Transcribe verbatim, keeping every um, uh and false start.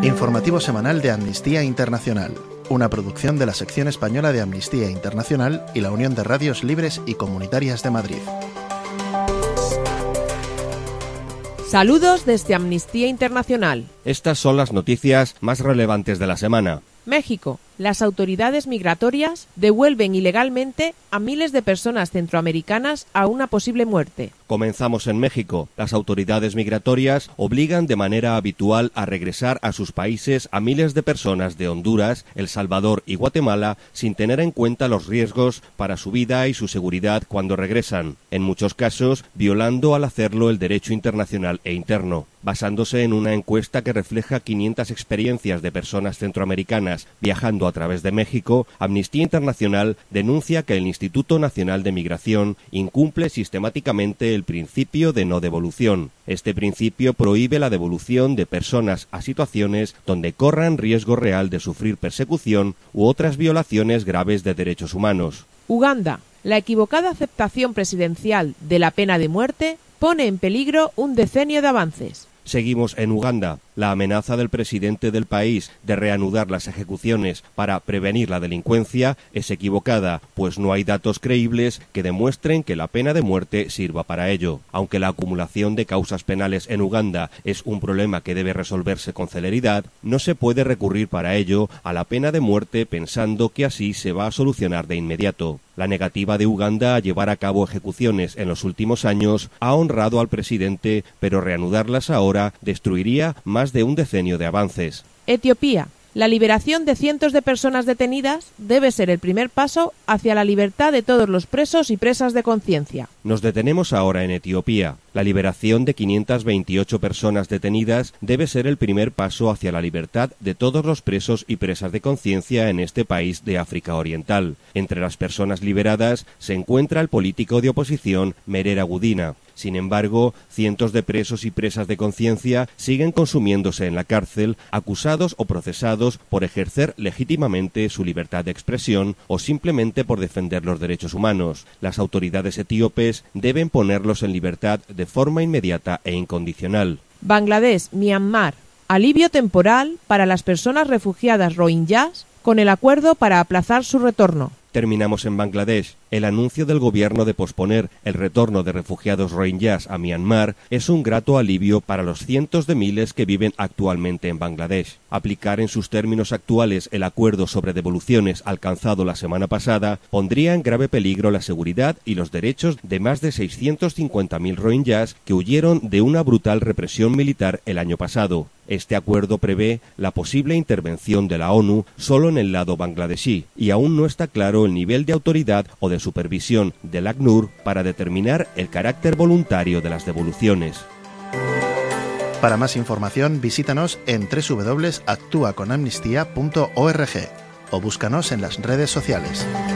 Informativo semanal de Amnistía Internacional, una producción de la sección española de Amnistía Internacional y la Unión de Radios Libres y Comunitarias de Madrid. Saludos desde Amnistía Internacional. Estas son las noticias más relevantes de la semana. México. Las autoridades migratorias devuelven ilegalmente a miles de personas centroamericanas a una posible muerte. Comenzamos en México. Las autoridades migratorias obligan de manera habitual a regresar a sus países a miles de personas de Honduras, El Salvador y Guatemala sin tener en cuenta los riesgos para su vida y su seguridad cuando regresan, en muchos casos violando al hacerlo el derecho internacional e interno. Basándose en una encuesta que refleja quinientas experiencias de personas centroamericanas viajando a través de México, Amnistía Internacional denuncia que el Instituto Nacional de Migración incumple sistemáticamente el principio de no devolución. Este principio prohíbe la devolución de personas a situaciones donde corran riesgo real de sufrir persecución u otras violaciones graves de derechos humanos. Uganda. La equivocada aceptación presidencial de la pena de muerte pone en peligro un decenio de avances. Seguimos en Uganda. La amenaza del presidente del país de reanudar las ejecuciones para prevenir la delincuencia es equivocada, pues no hay datos creíbles que demuestren que la pena de muerte sirva para ello. Aunque la acumulación de causas penales en Uganda es un problema que debe resolverse con celeridad, no se puede recurrir para ello a la pena de muerte pensando que así se va a solucionar de inmediato. La negativa de Uganda a llevar a cabo ejecuciones en los últimos años ha honrado al presidente, pero reanudarlas ahora destruiría más de un decenio de avances. Etiopía. La liberación de cientos de personas detenidas debe ser el primer paso hacia la libertad de todos los presos y presas de conciencia. Nos detenemos ahora en Etiopía. La liberación de quinientas veintiocho personas detenidas debe ser el primer paso hacia la libertad de todos los presos y presas de conciencia en este país de África Oriental. Entre las personas liberadas se encuentra el político de oposición Merera Gudina. Sin embargo, cientos de presos y presas de conciencia siguen consumiéndose en la cárcel, acusados o procesados por ejercer legítimamente su libertad de expresión o simplemente por defender los derechos humanos. Las autoridades etíopes deben ponerlos en libertad de forma inmediata e incondicional. Bangladesh, Myanmar. Alivio temporal para las personas refugiadas rohingyas con el acuerdo para aplazar su retorno. Terminamos en Bangladesh. El anuncio del gobierno de posponer el retorno de refugiados rohingyas a Myanmar es un grato alivio para los cientos de miles que viven actualmente en Bangladesh. Aplicar en sus términos actuales el acuerdo sobre devoluciones alcanzado la semana pasada pondría en grave peligro la seguridad y los derechos de más de seiscientos cincuenta mil rohingyas que huyeron de una brutal represión militar el año pasado. Este acuerdo prevé la posible intervención de la ONU solo en el lado bangladesí y aún no está claro el nivel de autoridad o de supervisión del ACNUR para determinar el carácter voluntario de las devoluciones. Para más información visítanos en doble u doble u doble u punto actúa con amnistía punto org o búscanos en las redes sociales.